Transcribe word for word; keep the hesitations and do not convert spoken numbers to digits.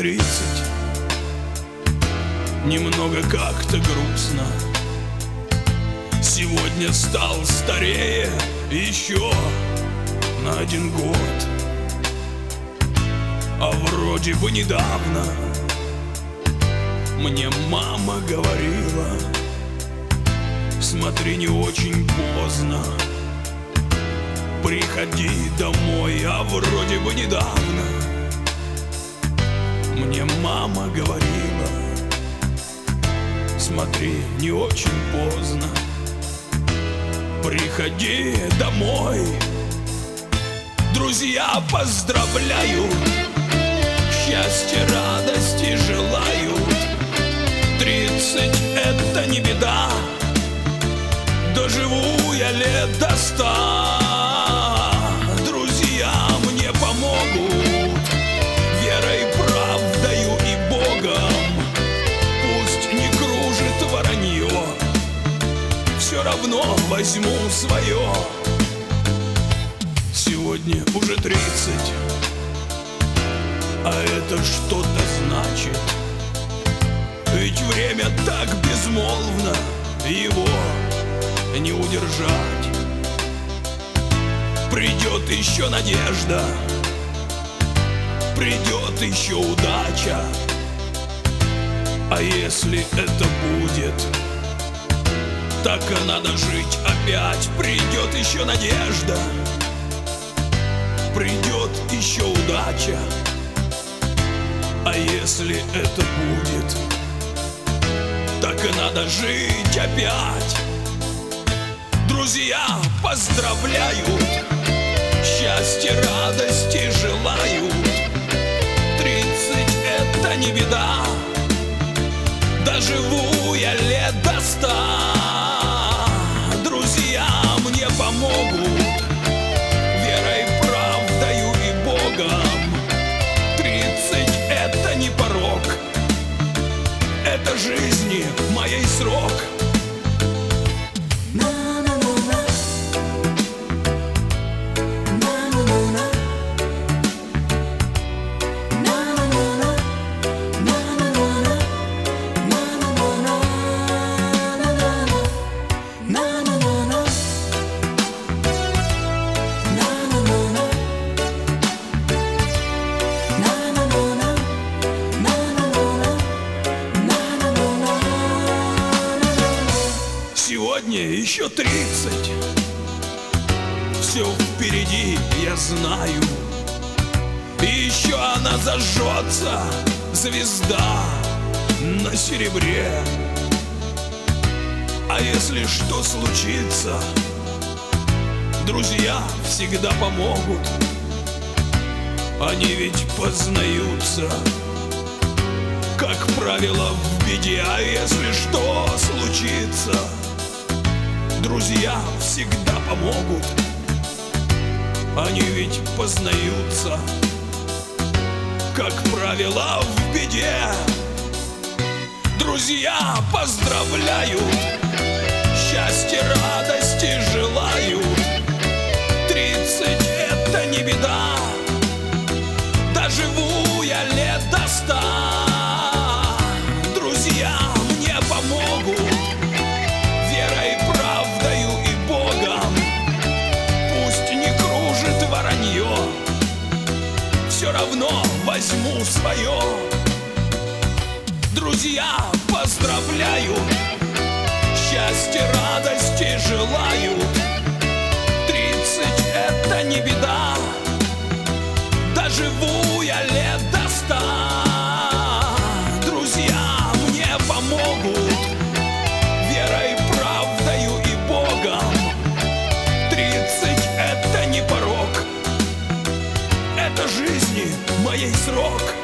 тридцать, немного как-то грустно. Сегодня стал старее еще на один год. А вроде бы недавно мне мама говорила: смотри, не очень поздно, приходи домой. А вроде бы недавно мне мама говорила: смотри, не очень поздно, приходи домой. Друзья, поздравляю, счастья, радости желают. Тридцать — это не беда, доживу я лет до ста. Друзья мне помогут верой, правдою и Богом. Пусть не кружит воронье, все равно возьму свое. Сегодня уже тридцать, а это что-то значит. Ведь время так безмолвно, его не удержать. Придет еще надежда, придет еще удача. А если это будет, так и надо жить опять. Придет еще надежда, придет еще удача. А если это будет, так и надо жить опять. Друзья, поздравляют, счастья, радости желают. Тридцать — это не беда, доживу я лет до ста. Друзья мне помогут верой, правдою и Богом. Тридцать — это не порог, это жизни моей срок. Сегодня еще тридцать, все впереди, я знаю. И еще она зажжется, звезда на серебре. А если что случится, друзья всегда помогут. Они ведь познаются, как правило, в беде. А если что случится, друзья всегда помогут. Они ведь познаются, как правило, в беде. Друзья поздравляют, счастья, радости желают. Тридцать — это не беда, доживу я лет до ста. Друзья мне помогут верой, правдою и Богом. Пусть не кружит воронье, все равно возьму свое. Друзья поздравляют, счастья, радости желают. Тридцать — это не беда, доживу я лет до ста. Друзья мне помогут верой, правдою и Богом. Тридцать — это не порог, это жизни моей срок.